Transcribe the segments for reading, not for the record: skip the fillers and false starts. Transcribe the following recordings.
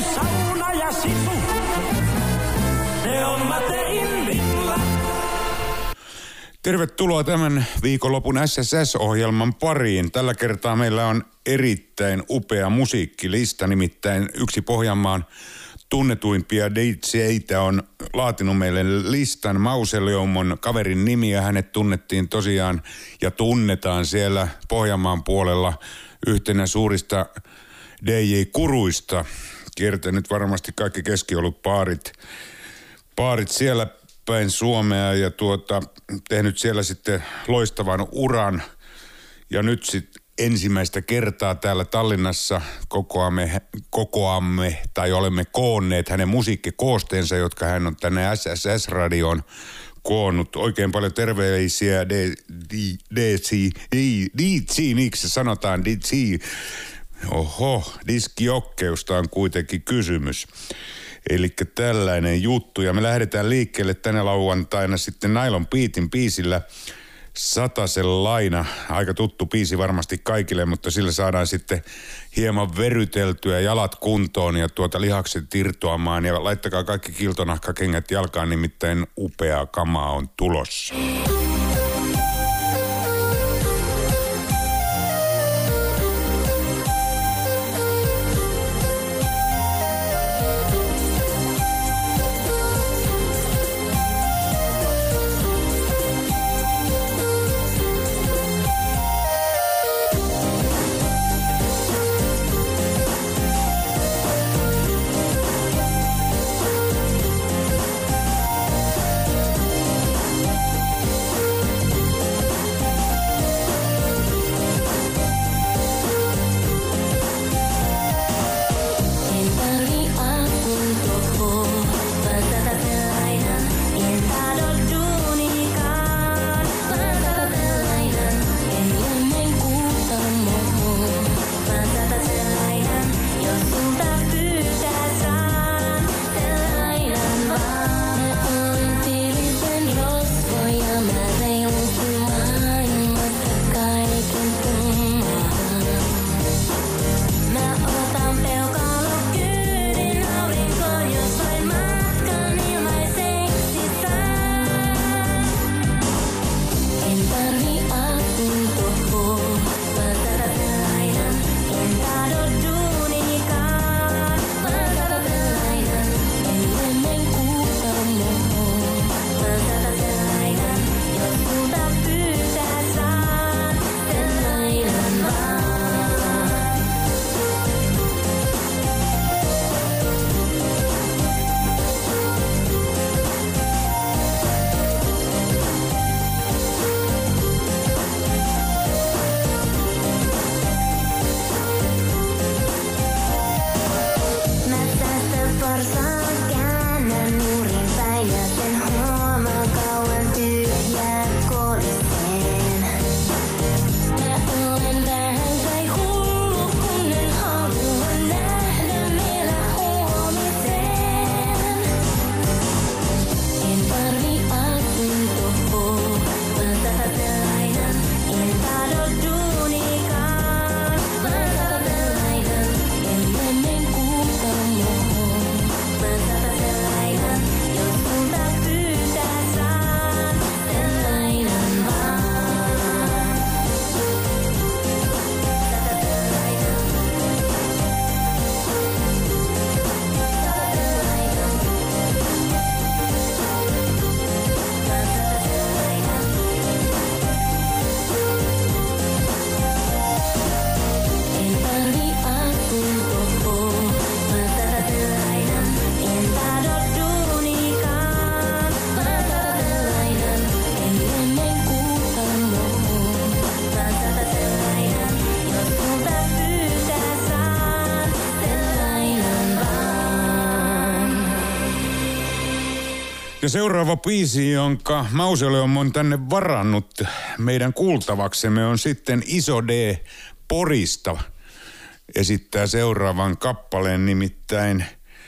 on sauna ja sisu. Se on Matein villa. Tervetuloa tämän viikonlopun SSS-ohjelman pariin. Tällä kertaa meillä on erittäin upea musiikkilista, nimittäin yksi Pohjanmaan tunnetuimpia DJ:itä on laatinut meille listan. Mausoleum on kaverin nimi ja hänet tunnettiin tosiaan ja tunnetaan siellä Pohjanmaan puolella yhtenä suurista DJ-kuruista. Kiertänyt varmasti kaikki keskiolutbaarit siellä päin Suomea ja tehnyt siellä sitten loistavan uran. Ja nyt sitten ensimmäistä kertaa täällä Tallinnassa kokoamme tai olemme koonneet hänen musiikkikoosteensa, jotka hän on tänne SSS-radioon koonnut. Oikein paljon terveisiä miksi sanotaan diskijokkeista on kuitenkin kysymys. Eli tällainen juttu. Ja me lähdetään liikkeelle tänä lauantaina sitten Nylon Beatin biisillä Satasen laina. Aika tuttu biisi varmasti kaikille, mutta sillä saadaan sitten hieman veryteltyä jalat kuntoon ja lihakset irtoamaan. Ja laittakaa kaikki kiltonahkakengät jalkaan, nimittäin upeaa kamaa on tulossa. Ja seuraava biisi, jonka Mausoleum on tänne varannut meidän kuultavaksemme, on sitten Iso D Porista. Esittää seuraavan kappaleen, nimittäin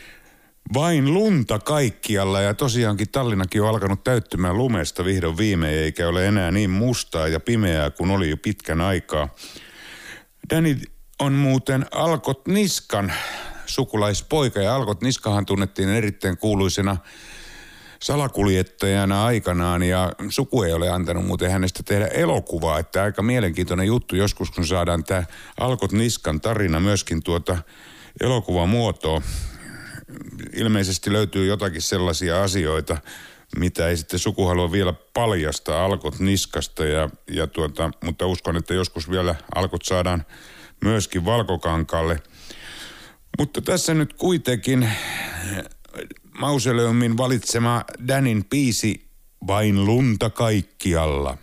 Vain lunta kaikkialla. Ja tosiaankin Tallinnakin on alkanut täyttymään lumesta vihdoin viimein, eikä ole enää niin mustaa ja pimeää kuin oli jo pitkän aikaa. Danny on muuten Alkot Niskan sukulaispoika ja Algot Niskahan tunnettiin erittäin kuuluisena salakuljettajana aikanaan ja suku ei ole antanut muuten hänestä tehdä elokuvaa, että aika mielenkiintoinen juttu joskus, kun saadaan tämä Algot Niskan tarina myöskin elokuvamuotoon. Ilmeisesti löytyy jotakin sellaisia asioita, mitä ei sitten suku halua vielä paljastaa Algot Niskasta, mutta uskon, että joskus vielä Algot saadaan myöskin valkokankaalle. Mutta tässä nyt kuitenkin Mausoleumin valitsema Danin biisi Vain lunta kaikkialla.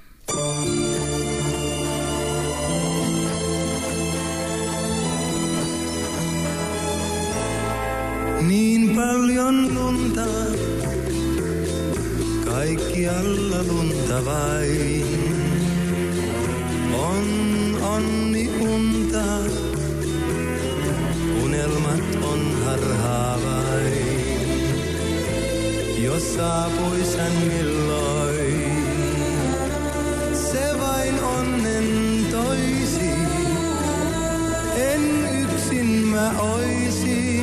Niin paljon lunta, kaikkialla lunta vain. On onni unta, unelmat on harhaa vain. Jos saapuis hän milloin, se vain onnen toisi. En yksin mä oisi,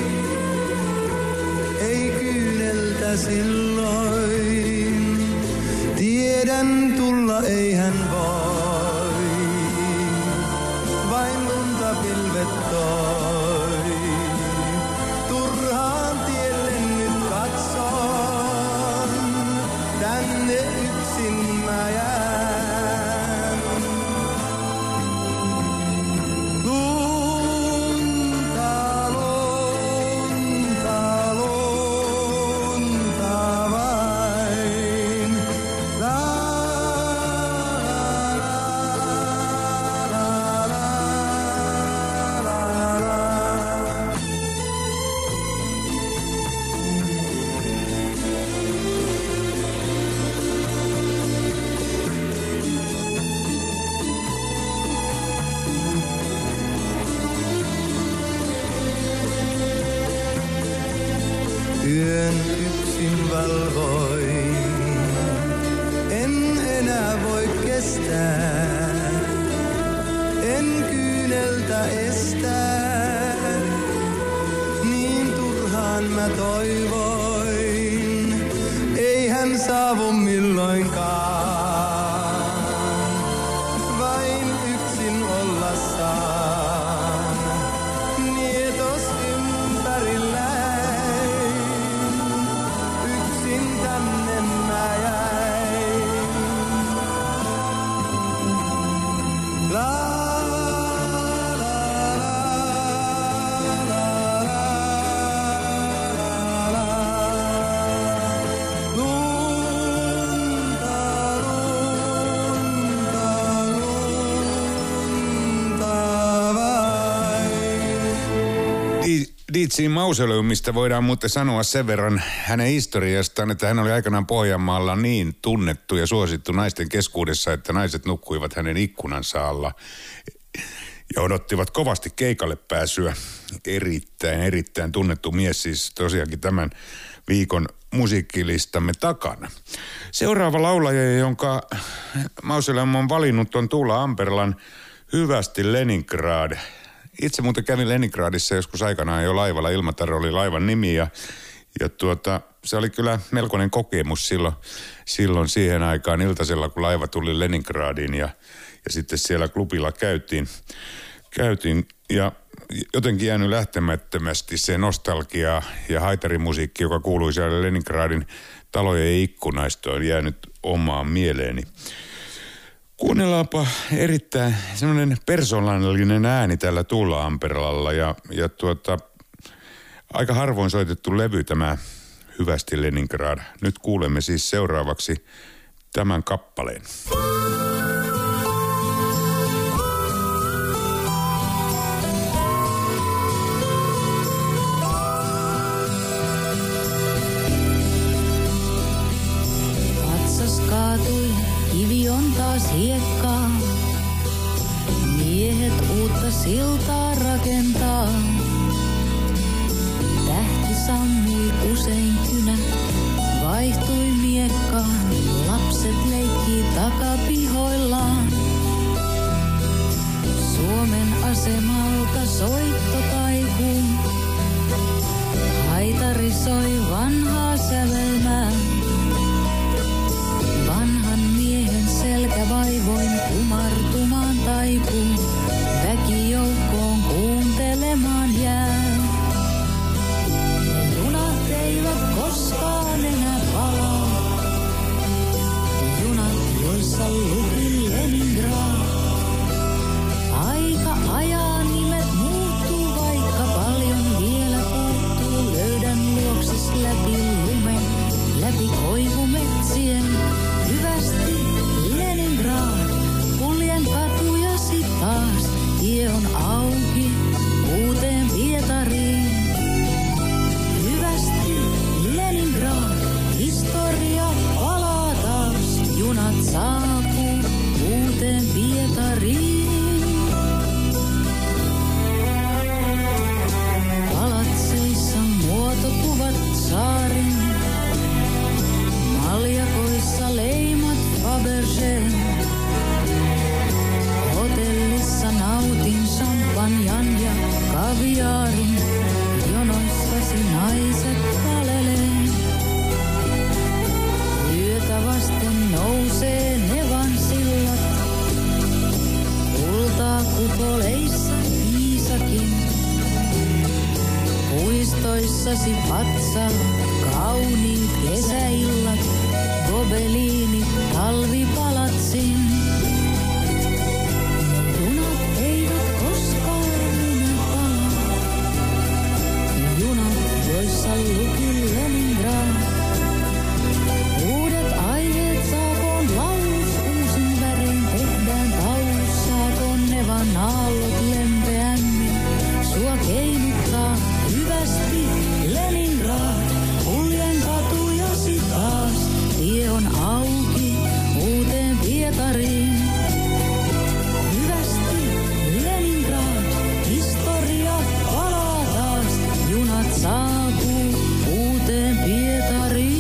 ei kyyneltä silloin. Tiedän tulla ei hän voi, vain lunta pilvet toi. Turhaan tielle nyt katson, tänne yksin mä jään. Lunta, lunta, lunta vain. La, la, la, la, la, la. Yön yksin valvoin, en enää voi kestää, en kyyneltä estää, niin turhaan mä toivoin, ei hän saavu milloinkaan, vain yksin olla saan, nietos ympärilläin. Yksin tänne mä jäin. La, la, la, la, la, la, la. Lunta, lunta, lunta vain. Diitsin Mausoleumista voidaan muuten sanoa sen verran hänen historiastaan, että hän oli aikanaan Pohjanmaalla niin tunnettu ja suosittu naisten keskuudessa, että naiset nukkuivat hänen ikkunansa alla ja odottivat kovasti keikalle pääsyä. Erittäin tunnettu mies siis tosiaankin tämän viikon musiikkilistamme takana. Seuraava laulaja, jonka Mausoleum on valinnut, on Tuula Amperlan Hyvästi Leningrad. Itse muuten kävin Leningradissa joskus aikanaan jo laivalla. Ilmatar oli laivan nimi ja se oli kyllä melkoinen kokemus silloin siihen aikaan iltasella, kun laiva tuli Leningradiin ja sitten siellä klubilla käytiin ja jotenkin jäänyt lähtemättömästi se nostalgia ja haitarimusiikki, joka kuului siellä Leningradin talojen ikkunaista, on jäänyt omaan mieleeni. Kuunnellaanpa erittäin semmoinen persoonallinen ääni tällä Tuula Amperlalla ja aika harvoin soitettu levy tämä Hyvästi Leningrad. Nyt kuulemme siis seuraavaksi tämän kappaleen. Patsas kaatui, kivi on taas hiekkaa. Miehet uutta siltaa rakentaa. Tähti sammui usein kynä, vaihtui miekkaan. Lapset leikkii takapihoillaan. Suomen asemalta soitto taikuu. joissasi patsalla kauniit kesäillat, gobeliinit talvipalatsin. Junat eivät koskaan minä palaa, junat, joissa luki Leningrad. Uudet aiheet saakoon laulus uusin värin, tehdään taulus, saakoon nevan aallot lempeämmin. Sua keinuttaa hyvästi Leningrad, kuljen katujasi taas, tie on auki uuteen Pietariin. Hyvästi Leningrad, historia palaa taas, junat saapuu uuteen Pietariin.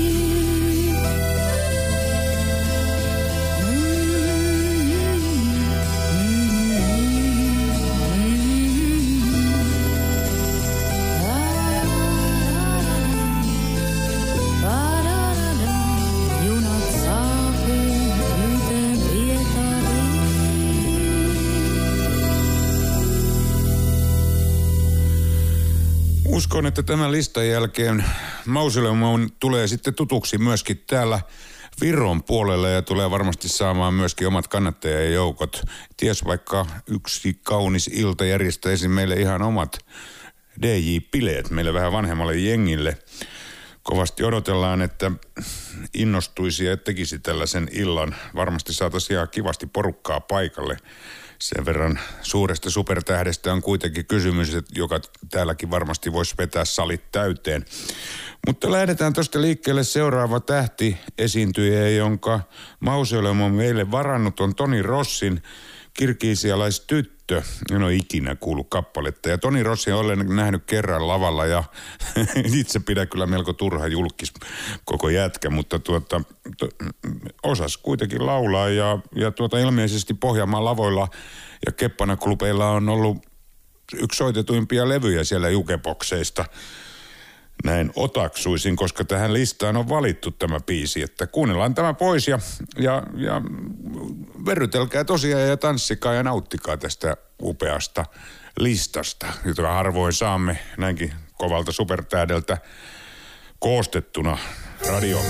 Uskon, että tämän listan jälkeen Mausoleum tulee sitten tutuksi myöskin täällä Viron puolella ja tulee varmasti saamaan myöskin omat kannattajajoukot. Ties vaikka yksi kaunis ilta järjestäisi meille ihan omat DJ-bileet meille vähän vanhemmalle jengille. Kovasti odotellaan, että innostuisi ja tekisi tällaisen illan. Varmasti saataisiin ihan kivasti porukkaa paikalle. Sen verran suuresta supertähdestä on kuitenkin kysymys, joka täälläkin varmasti voisi vetää salit täyteen. Mutta lähdetään tuosta liikkeelle. Seuraava tähti esiintyjä, jonka Mausoleum on meille varannut, on Toni Rossin kirgisialaistyttö. En ole ikinä kuullut kappaletta. Ja Toni Rossi olen nähnyt kerran lavalla ja itse pidän kyllä melko turha julkis koko jätkä, mutta osas kuitenkin laulaa ja ilmeisesti Pohjanmaan lavoilla ja Keppana-klubeilla on ollut yksi soitetuimpia levyjä siellä jukebokseista. Näin otaksuisin, koska tähän listaan on valittu tämä biisi, että kuunnellaan tämä pois ja verrytelkää tosiaan ja tanssikaa ja nauttikaa tästä upeasta listasta, jota harvoin saamme näinkin kovalta supertähdeltä koostettuna radioon.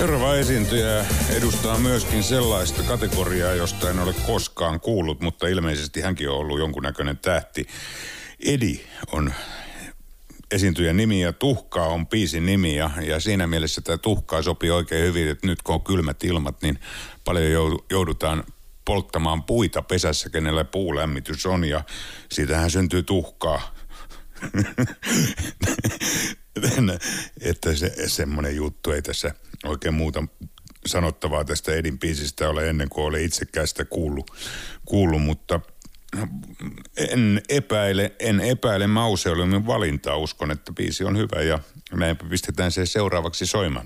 Seuraava esiintyjä edustaa myöskin sellaista kategoriaa, josta en ole koskaan kuullut, mutta ilmeisesti hänkin on ollut jonkunnäköinen tähti. Edi on esiintyjän nimi ja Tuhkaa on biisin nimi ja siinä mielessä tämä Tuhkaa sopii oikein hyvin, että nyt kun on kylmät ilmat, niin paljon joudutaan polttamaan puita pesässä, kenellä puulämmitys on ja siitähän syntyy tuhkaa. Että semmoinen juttu ei tässä oikein muuta sanottavaa tästä Edin biisistä ole ennen kuin olen itsekään sitä kuullut, mutta en epäile Mauseoleumin valintaa. Uskon, että biisi on hyvä ja näinpä pistetään se seuraavaksi soimaan.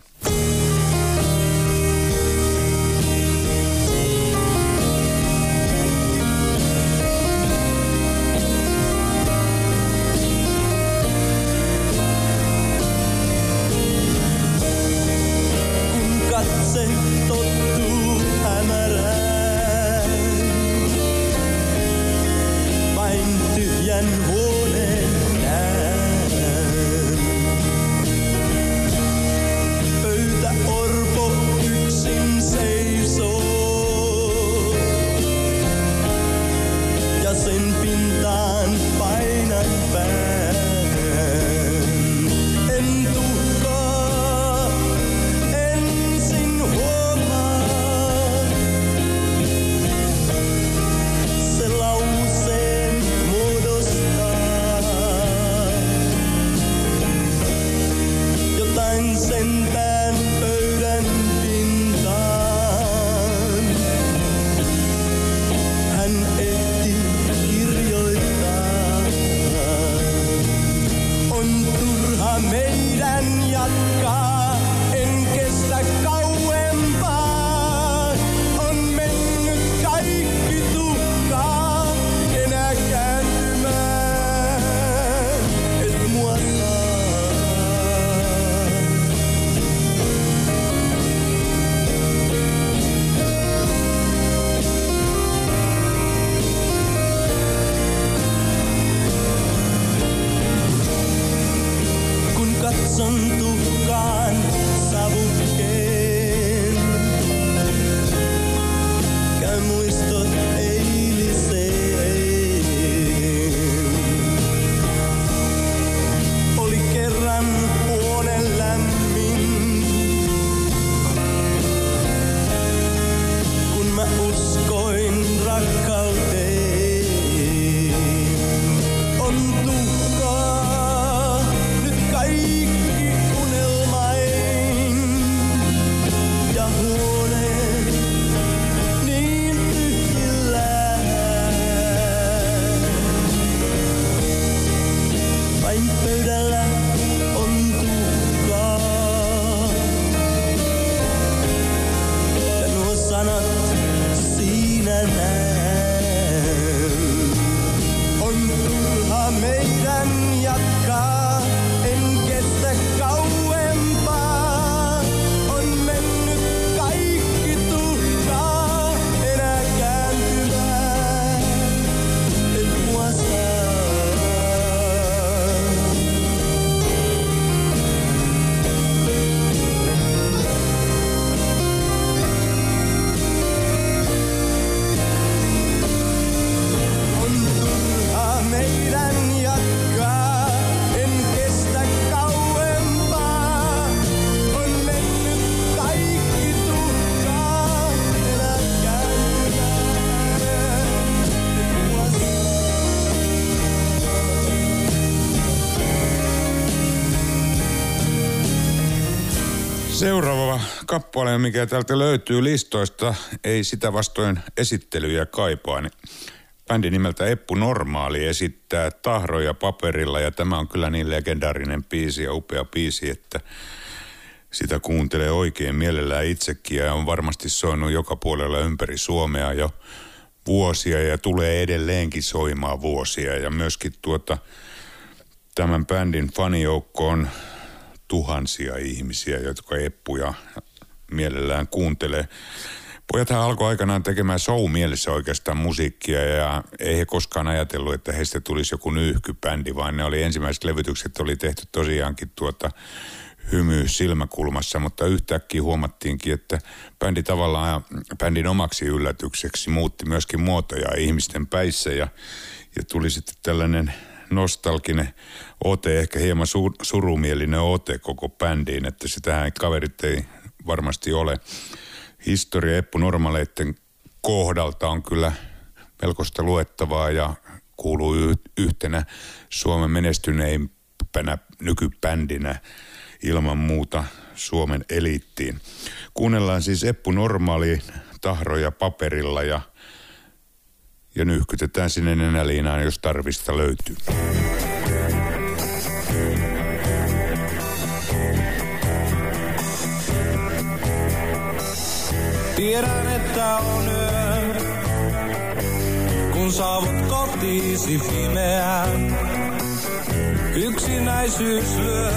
Seuraava kappale, mikä täältä löytyy listoista, ei sitä vastoin esittelyjä kaipaa. Bändi nimeltä Eppu Normaali esittää Tahroja paperilla ja tämä on kyllä niin legendaarinen biisi ja upea biisi, että sitä kuuntelee oikein mielellään itsekin ja on varmasti soinut joka puolella ympäri Suomea jo vuosia ja tulee edelleenkin soimaan vuosia ja myöskin tämän bändin fanijoukko on tuhansia ihmisiä, jotka Eppuja mielellään kuuntelee. Pojathan alkoi aikanaan tekemään show-mielessä oikeastaan musiikkia ja ei he koskaan ajatellut, että heistä tulisi joku nyyhkybändi, vaan ne oli ensimmäiset levytykset oli tehty tosiaankin hymy silmäkulmassa, mutta yhtäkkiä huomattiinkin, että bändi tavallaan bändin omaksi yllätykseksi muutti myöskin muotoja ihmisten päissä ja tuli sitten tällainen nostalginen ote, ehkä hieman surumielinen ote koko bändiin, että sitähän kaverit ei varmasti ole. Historia Eppu Normaleitten kohdalta on kyllä melkoista luettavaa ja kuuluu yhtenä Suomen menestyneimpänä nykybändinä ilman muuta Suomen eliittiin. Kuunnellaan siis Eppu Normaali tahroja paperilla ja nyyhkytetään sinne nenäliinaan, jos tarvista löytyy. Tiedän, että on yö, kun saavut kotiisi pimeään. Yksinäisyys lyö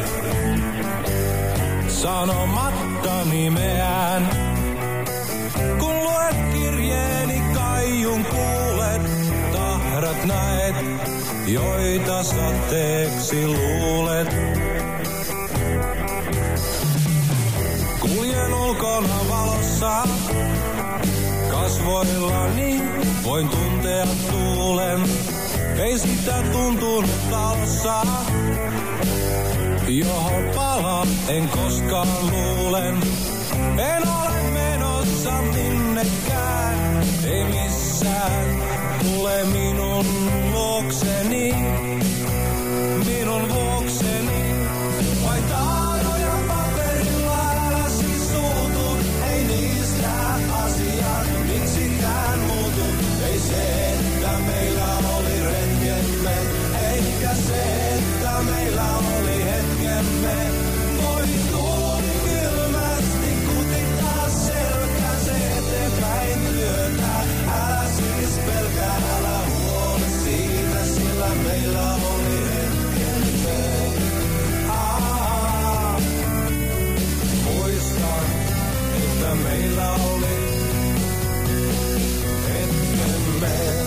sanomatta nimeään. Kun luet kirjeeni kaiun kuulet, tahrat näet, joita sateeksi luulet. Kuljen ulkona valossa, kasvoillani voin tuntea tuulen. Ei sitä tuntunut talossa, johon pala en koskaan luulen. En ole menossa minnekään, ei missään. Tule minun luokseni, minun vuokseni. Vain tahroja paperilla, älä siis suutu. Ei niistä asiat miksikään muutu. Ei se, että meillä oli retkemme, eikä se, että meillä oli hetkemme. Voi tuuli kylmästi kutittaa selkä, se eteenpäin työtä. Älä siis pelkää, älä huoli siitä, sillä meillä oli hetkemme. Muistan, että meillä oli hetkemme.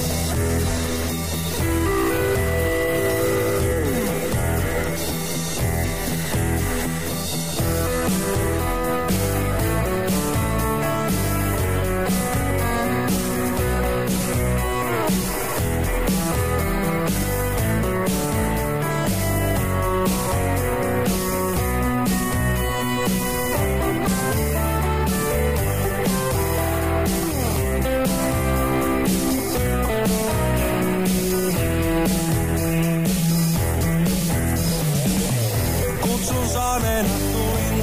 Kutsun saaneena tulin,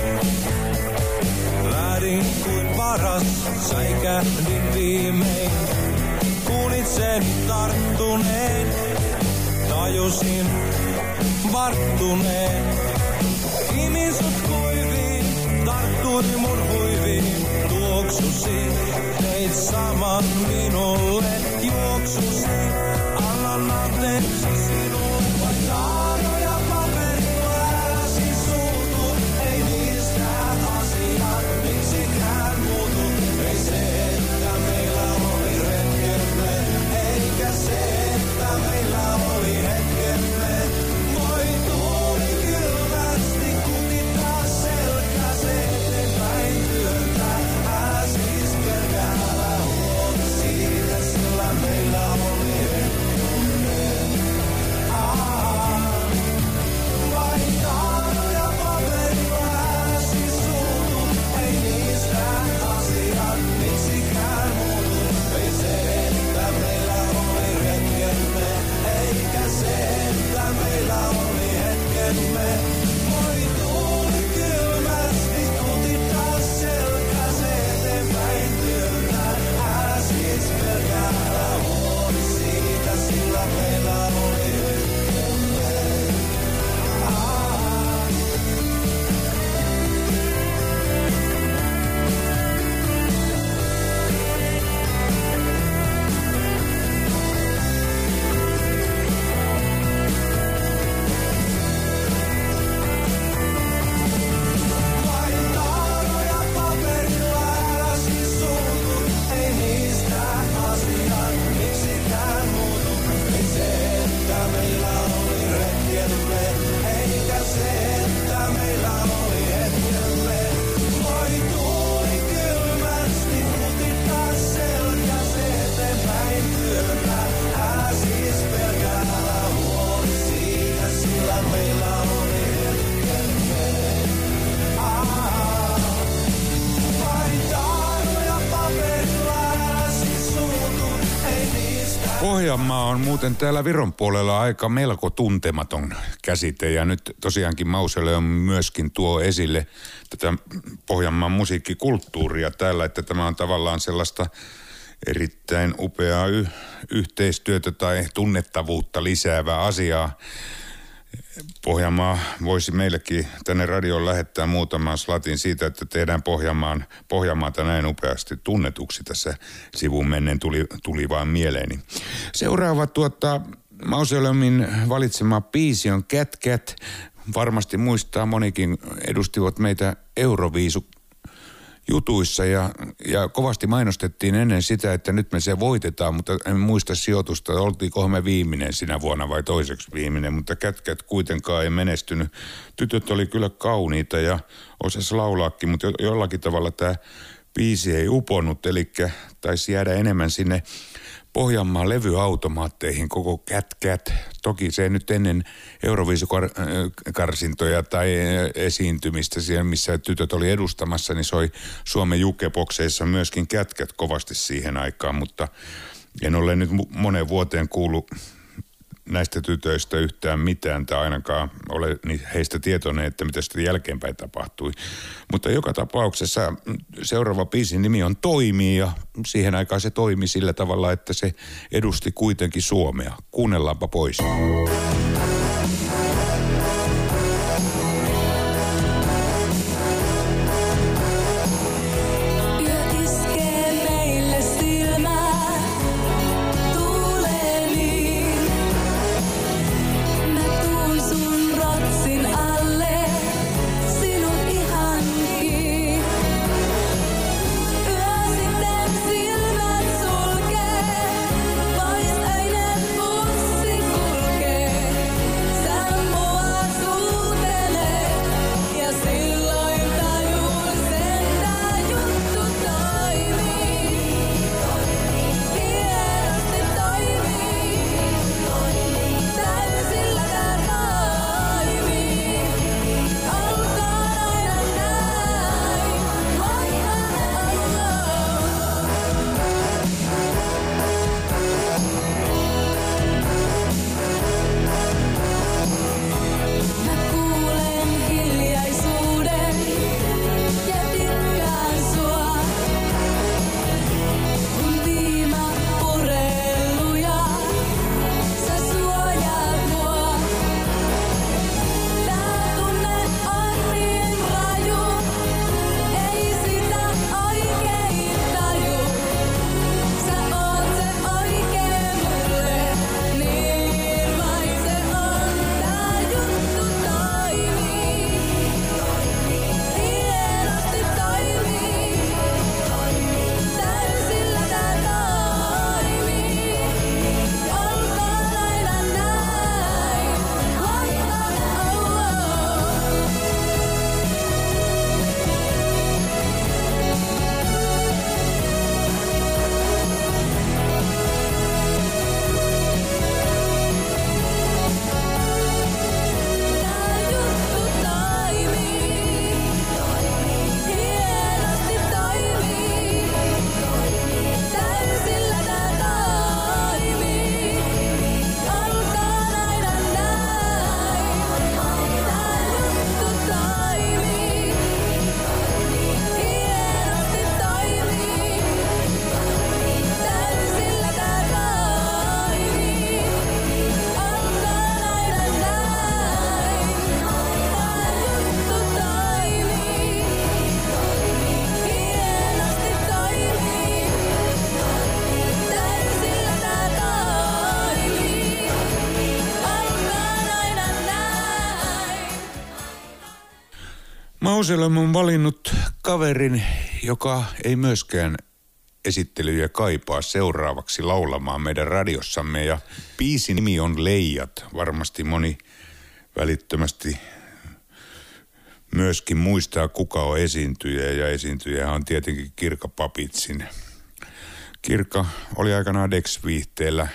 lähdin kuin varas, säikähdin viimein. Kun itseni tarttuneen, tajusin varttuneen. Imin sut kuiviin, tarttui mun huiviin, tuoksusi. Teit saman minulle, juoksusi. Annan anteeksi sinulle, vain tahroja paperilla, älä siis suutu. Ei niistä asiat miksikään muutu. Ei se, että meillä oli retkemme, eikä se, että meillä oli hetkemme. Voi tuuli kylmästi kutittaa selkä, se eteenpäin työtä. Älä siis pelkää, älä huoli siitä, sillä meillä oli hetkemme. Pohjanmaa on muuten täällä Viron puolella aika melko tuntematon käsite ja nyt tosiaankin Mausoleum myöskin tuo esille tätä Pohjanmaan musiikkikulttuuria täällä, että tämä on tavallaan sellaista erittäin upeaa yhteistyötä tai tunnettavuutta lisäävää asiaa. Pohjanmaa voisi meillekin tänne radioon lähettää muutaman slatin siitä, että tehdään Pohjanmaata näin upeasti tunnetuksi. Tässä sivuun mennen tuli vaan mieleeni. Seuraava Mausoleumin valitsema biisi on Cat Cat. Varmasti muistaa, monikin edustivat meitä Euroviisu-jutuissa ja kovasti mainostettiin ennen sitä, että nyt me se voitetaan, mutta en muista sijoitusta, oltiinko me viimeinen sinä vuonna vai toiseksi viimeinen, mutta Cat Cat kuitenkaan ei menestynyt. Tytöt oli kyllä kauniita ja osasi laulaakin, mutta jollakin tavalla tämä biisi ei uponnut, eli taisi jäädä enemmän sinne Pohjanmaan levyautomaatteihin koko Cat Cat. Toki se nyt ennen Euroviisukarsintoja tai esiintymistä siellä, missä tytöt oli edustamassa, niin soi Suomen jukebokseissa myöskin Cat Cat kovasti siihen aikaan, mutta en ole nyt moneen vuoteen kuullut näistä tytöistä yhtään mitään tai ainakaan ole heistä tietoinen, että mitä sitten jälkeenpäin tapahtui. Mutta joka tapauksessa seuraava biisin nimi on Toimii ja siihen aikaan se toimi sillä tavalla, että se edusti kuitenkin Suomea. Kuunnellaanpa pois. Mausolem on valinnut kaverin, joka ei myöskään esittelyjä kaipaa seuraavaksi laulamaan meidän radiossamme. Ja biisin nimi on Leijat. Varmasti moni välittömästi myöskin muistaa, kuka on esiintyjä. Ja esiintyjä on tietenkin Kirka Papitsin. Kirka oli aikanaan Dex-viihteellä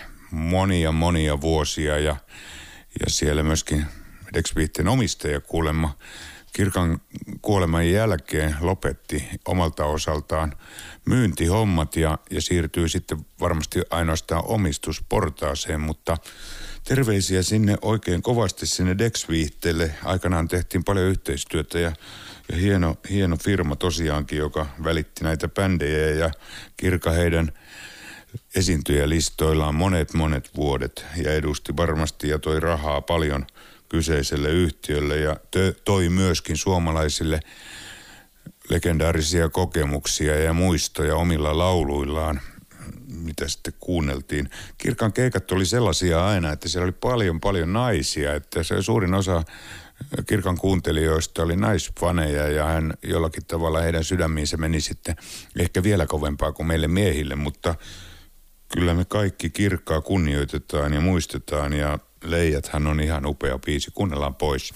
monia vuosia ja siellä myöskin Dex-viihteen omistaja kuulemma Kirkan kuoleman jälkeen lopetti omalta osaltaan myyntihommat ja siirtyi sitten varmasti ainoastaan omistusportaaseen, mutta terveisiä sinne oikein kovasti sinne Dex-viihteelle. Aikanaan tehtiin paljon yhteistyötä ja hieno firma tosiaankin, joka välitti näitä bändejä ja Kirka heidän esiintyjälistoillaan monet vuodet ja edusti varmasti ja toi rahaa paljon kyseiselle yhtiölle ja toi myöskin suomalaisille legendaarisia kokemuksia ja muistoja omilla lauluillaan, mitä sitten kuunneltiin. Kirkan keikat oli sellaisia aina, että siellä oli paljon naisia, että se suurin osa Kirkan kuuntelijoista oli naisfaneja ja hän jollakin tavalla heidän sydämiinsä meni sitten ehkä vielä kovempaa kuin meille miehille, mutta kyllä me kaikki Kirkkaa kunnioitetaan ja muistetaan ja Leijathan on ihan upea biisi. Kuunnellaan pois.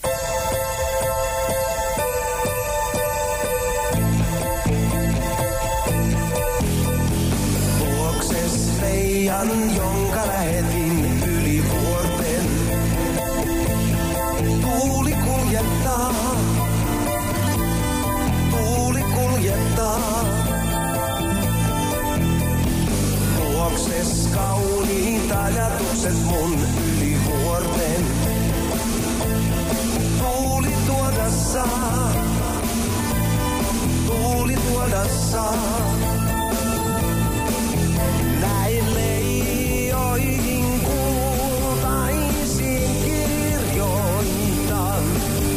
Luokses Leijan, jonka lähetin yli vuorten. Tuuli kuljettaa. Luokses kauniit ajatukset mun yli vuorten. Tuuli tuoda saa. Näin leijoihin kultaisiin kirjoitan.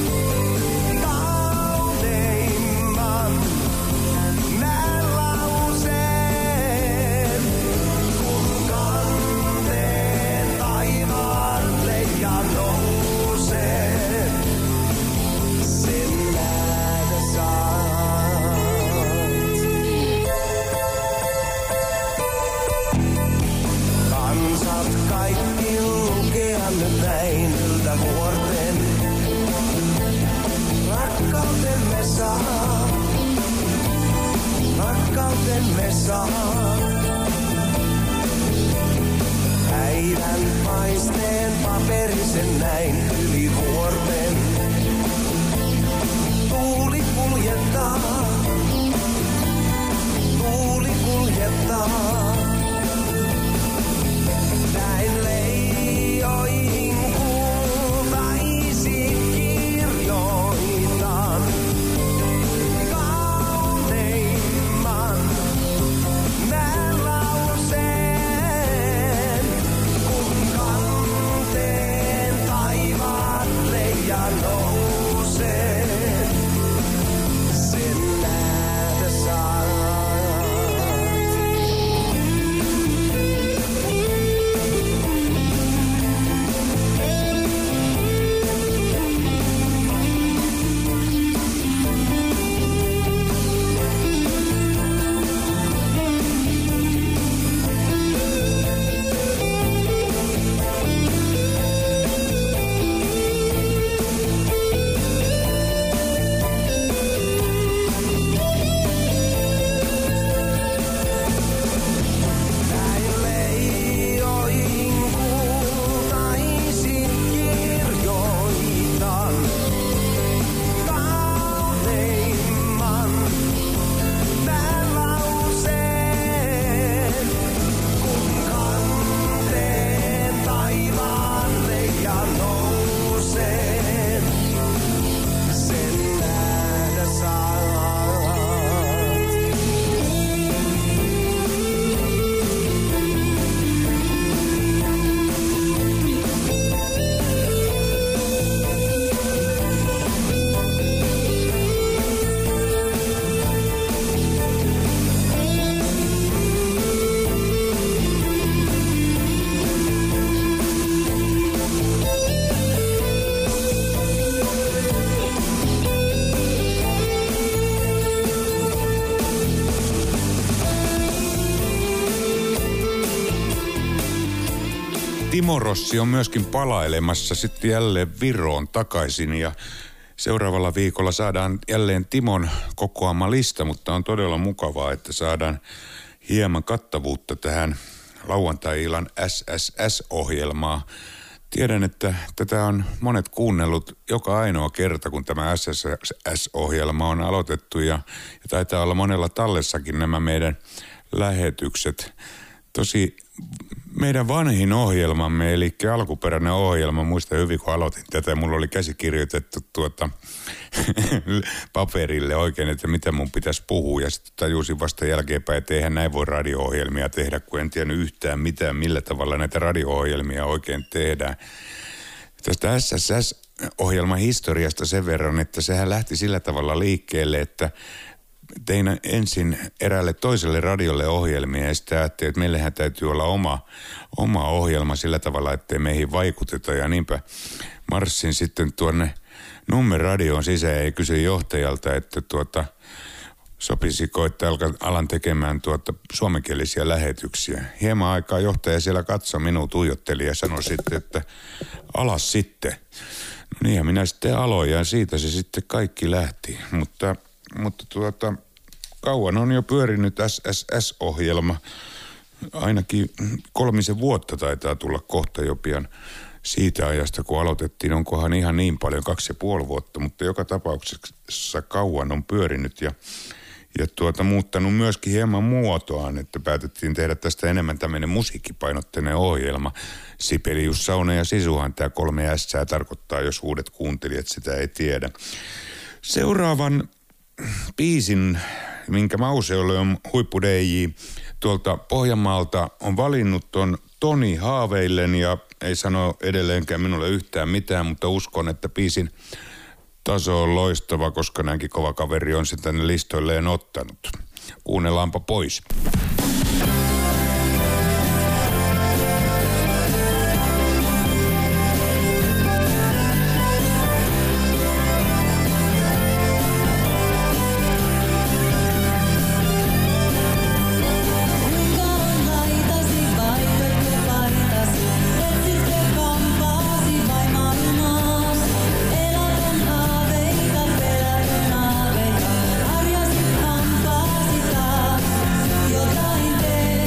Kauneimman näen lauseen, kun kanteen taivaalle ja nousee. Sen nähdä saat. Kansat kaikki lukea nyt näin yltä vuorten. Rakkautemme saa. Päivän paisteen paperisen näin yli vuorten. Tuuli kuljettaa. Näin leijoihin kultaisiin kirjoitan. Kauneimman näen lauseen, kun kanteen taivaalle ja nousee. Sen nähdä saat. Näin leijoihin kultaisiin kirjoitan. Kauneimman näen lauseen, kun kanteen taivaalle ja nousee. Sen nähdä saat. Timo Rossi on myöskin palailemassa sitten jälleen Viroon takaisin ja seuraavalla viikolla saadaan jälleen Timon kokoama lista, mutta on todella mukavaa, että saadaan hieman kattavuutta tähän lauantai-illan SSS-ohjelmaan. Tiedän, että tätä on monet kuunnellut joka ainoa kerta, kun tämä SSS-ohjelma on aloitettu ja taitaa olla monella tallessakin nämä meidän lähetykset. Tosi meidän vanhin ohjelmamme, eli alkuperäinen ohjelma, muistan hyvin kun aloitin tätä, mulla oli käsikirjoitettu paperille oikein, että mitä mun pitäisi puhua ja sitten tajusin vasta jälkeenpäin, että eihän näin voi radio-ohjelmia tehdä, kun en tiennyt yhtään mitään, millä tavalla näitä radio-ohjelmia oikein tehdään. Tästä SSS-ohjelman historiasta sen verran, että sehän lähti sillä tavalla liikkeelle, että tein ensin eräälle toiselle radiolle ohjelmia ja sitten ajattelin, että meillähän täytyy olla oma ohjelma sillä tavalla, ettei meihin vaikuteta. Ja niinpä marssin sitten tuonne Nummen-radioon sisään ja kysyin johtajalta, että sopisiko, että alan tekemään suomenkielisiä lähetyksiä. Hieman aikaa johtaja siellä katsoi minua, tuijotteli ja sanoi sitten, että alas sitten. No niinhän minä sitten aloin ja siitä se sitten kaikki lähti, mutta kauan on jo pyörinyt SSS-ohjelma. Ainakin 3 vuotta taitaa tulla kohta jo pian siitä ajasta, kun aloitettiin. Onkohan ihan niin paljon, 2,5 vuotta, mutta joka tapauksessa kauan on pyörinyt ja muuttanut myöskin hieman muotoaan, että päätettiin tehdä tästä enemmän tämmöinen musiikkipainotteinen ohjelma. Sibelius, Sauna ja Sisuhan tämä 3 S tarkoittaa, jos uudet kuuntelijat sitä ei tiedä. Seuraavan biisin, minkä Mauseolle on huippu DJ tuolta Pohjanmaalta on valinnut on Toni Haaveillen ja ei sano edelleenkään minulle yhtään mitään, mutta uskon, että biisin taso on loistava, koska näinkin kova kaveri on sen tänne listoilleen ottanut. Kuunnellaanpa pois. Jotain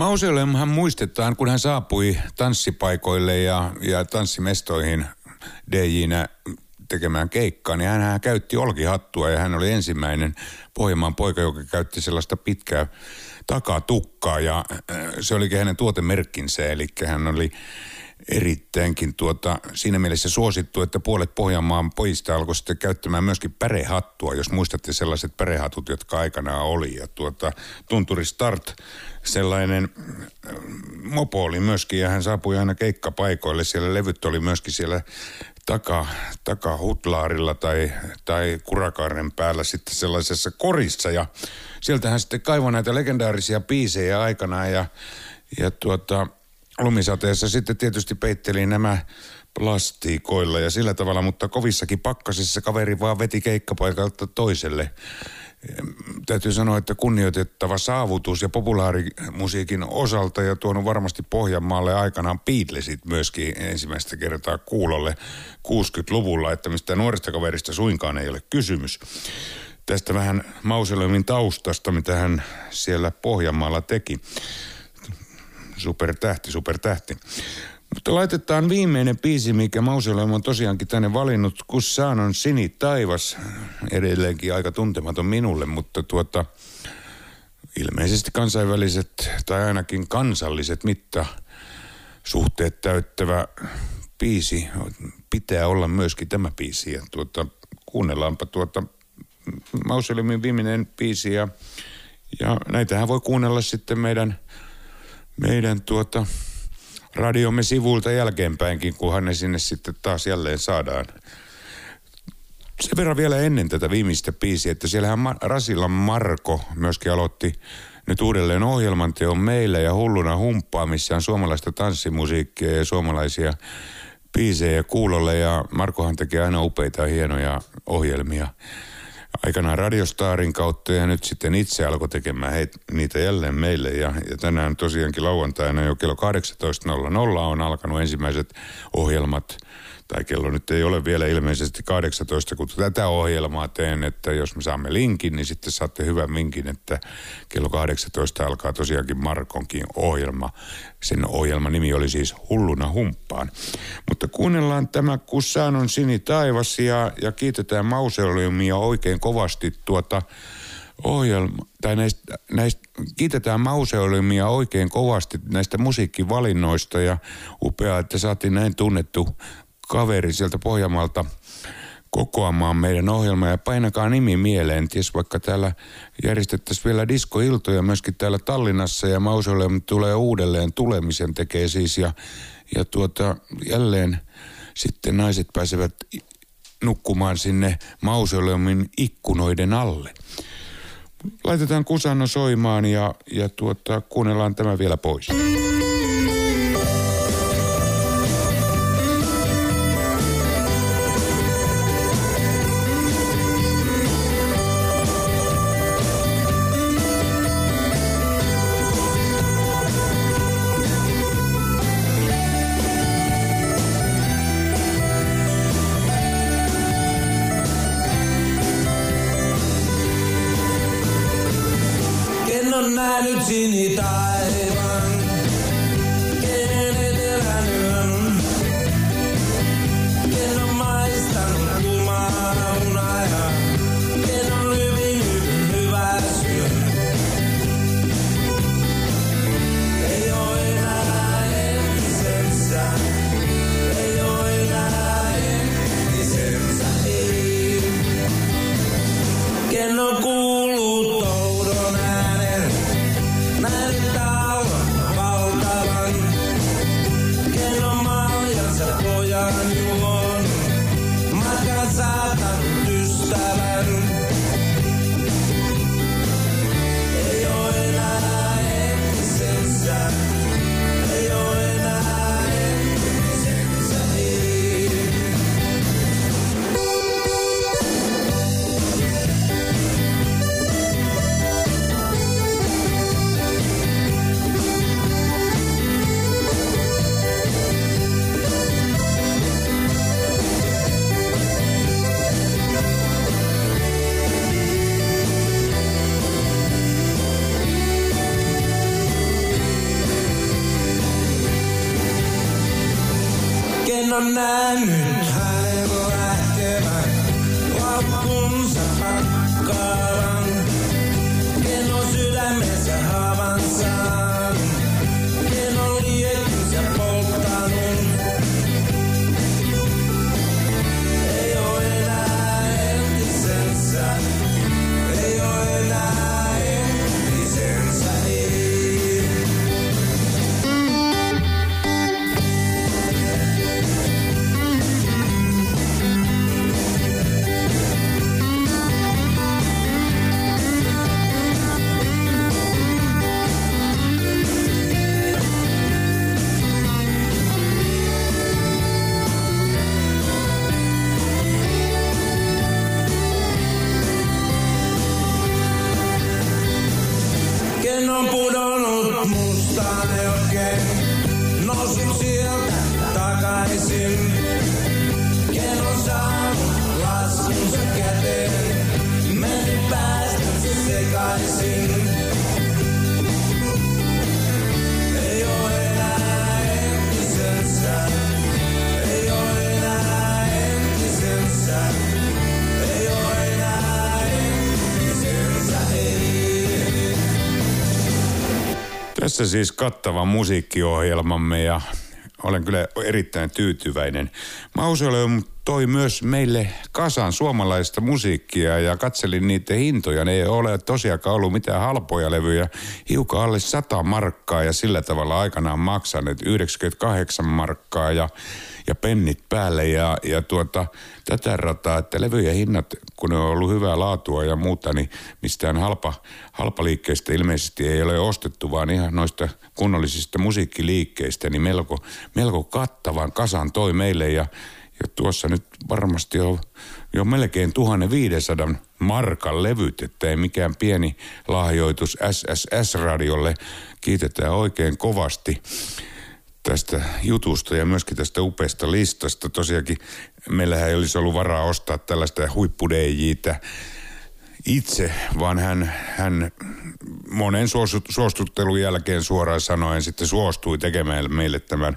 Mausoleumhan muistetaan, kun hän saapui tanssipaikoille ja tanssimestoihin DJ:nä tekemään keikkaa, niin hän käytti olkihattua ja hän oli ensimmäinen Pohjanmaan poika, joka käytti sellaista pitkää takatukkaa ja se olikin hänen tuotemerkkinsä, eli hän oli erittäinkin siinä mielessä suosittu, että puolet Pohjanmaan pojista alkoi sitten käyttämään myöskin pärehattua, jos muistatte sellaiset pärehatut, jotka aikanaan oli. Ja Tunturi Start, sellainen mopo oli myöskin ja hän saapui aina keikkapaikoille. Siellä levyt oli myöskin siellä takahutlaarilla tai kurakaaren päällä sitten sellaisessa korissa ja sieltä hän sitten kaivoi näitä legendaarisia biisejä aikanaan ja lumisateessa sitten tietysti peitteli nämä plastiikoilla ja sillä tavalla, mutta kovissakin pakkasissa kaveri vaan veti keikkapaikalta toiselle. Täytyy sanoa, että kunnioitettava saavutus ja populaarimusiikin osalta ja tuonut varmasti Pohjanmaalle aikanaan Beatlesit myöskin ensimmäistä kertaa kuulolle 60-luvulla, että mistä nuoresta kaverista suinkaan ei ole kysymys. Tästä vähän Mausoleumin taustasta, mitä hän siellä Pohjanmaalla teki. Supertähti. Mutta laitetaan viimeinen biisi, mikä Mausoleum on tosiaankin tänne valinnut. Kussaan on sinitaivas. Edelleenkin aika tuntematon minulle, mutta ilmeisesti kansainväliset tai ainakin kansalliset mittasuhteet täyttävä biisi. Pitää olla myöskin tämä biisi. Ja kuunnellaanpa Mausoleumin viimeinen biisi ja näitähän voi kuunnella sitten meidän radiomme sivuilta jälkeenpäinkin, kunhan ne sinne sitten taas jälleen saadaan. Sen verran vielä ennen tätä viimeistä biisiä, että siellähän Rasilan Marko myöskin aloitti nyt uudelleen ohjelmanteon meillä ja Hulluna humppaa, missä on suomalaista tanssimusiikkia ja suomalaisia biisejä kuulolle ja Markohan tekee aina upeita hienoja ohjelmia. Aikanaan Radiostaarin kautta ja nyt sitten itse alkoi tekemään niitä jälleen meille ja tänään tosiaankin lauantaina jo kello 18.00 on alkanut ensimmäiset ohjelmat, tai kello nyt ei ole vielä ilmeisesti 18, kun tätä ohjelmaa teen, että jos me saamme linkin, niin sitten saatte hyvän vinkin, että kello 18 alkaa tosiaankin Markonkin ohjelma. Sen ohjelman nimi oli siis Hulluna humppaan. Mutta kuunnellaan tämä Kussaan on sinitaivas ja kiitetään Mausoleumia oikein kovasti ohjelma, tai kiitetään Mausoleumia oikein kovasti näistä musiikkivalinnoista ja upeaa, että saatiin näin tunnettu kaveri sieltä Pohjanmaalta kokoamaan meidän ohjelmaa ja painakaa nimi mieleen. Ties vaikka täällä järjestettäisiin vielä diskoiltoja myöskin täällä Tallinnassa ja Mausoleum tulee uudelleen tulemisen tekee siis ja jälleen sitten naiset pääsevät nukkumaan sinne Mausoleumin ikkunoiden alle. Laitetaan Kusanno soimaan ja kuunnellaan tämä vielä pois. Nähnyt sinitaivan, kenen etelän yön, ken on maistanut kuumaa unaa, ken on hyvin hyvä syö. Ei oo enää entisensä, ei oo enää entisensä, ei. Ken on kuullut toudon äänen, näin talven En on nähnyt hänen lähtevän loppunsa pakkaavan. En on sydämessä haavan saanut. En on liekkinsä polttanut. Ei oo enää entisensä. Ei oo enää entisensä, ei. Ken on pudonnut mustaan jokeen, noussut sieltä takaisin. Ken on saanut laskunsa käteen, mennyt päästänsä sekaisin. Ei oo enää entisensä, ei oo enää entisensä, ei oo enää entisensä, ei. Tässä siis kattava musiikkiohjelmamme ja olen kyllä erittäin tyytyväinen. Mausoleum toi myös meille kasan suomalaista musiikkia ja katselin niiden hintoja. Ne ei ole tosiaankaan ollut mitään halpoja levyjä. Hiukan alle 100 markkaa ja sillä tavalla aikanaan maksaneet 98 markkaa ja pennit päälle ja tätä rataa, että levyjen hinnat, kun ne on ollut hyvää laatua ja muuta, niin mistään halpaliikkeistä ilmeisesti ei ole ostettu, vaan ihan noista kunnollisista musiikkiliikkeistä, niin melko kattavan kasan toi meille ja tuossa nyt varmasti on jo melkein 1500 markan levyt, että ei mikään pieni lahjoitus SSS-radiolle. Kiitetään oikein kovasti tästä jutusta ja myöskin tästä upeasta listasta. Tosiaankin meillähän ei olisi ollut varaa ostaa tällaista huippu-DJ:tä itse, vaan hän monen suostuttelun jälkeen suoraan sanoen sitten suostui tekemään meille tämän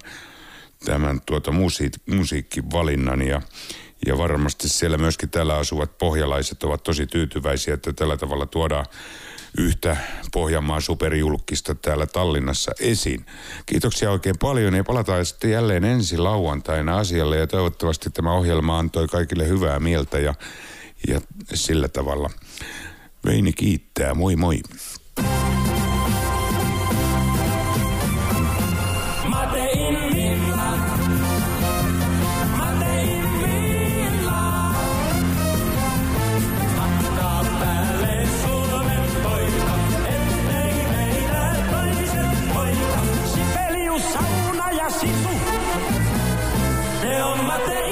musiikkivalinnan ja varmasti siellä myöskin täällä asuvat pohjalaiset ovat tosi tyytyväisiä, että tällä tavalla tuodaan yhtä Pohjanmaan superjulkista täällä Tallinnassa esiin. Kiitoksia oikein paljon ja palataan sitten jälleen ensi lauantaina asialle ja toivottavasti tämä ohjelma antoi kaikille hyvää mieltä ja sillä tavalla. Veini kiittää, moi moi. Sauna ja sisu, ne on Matei.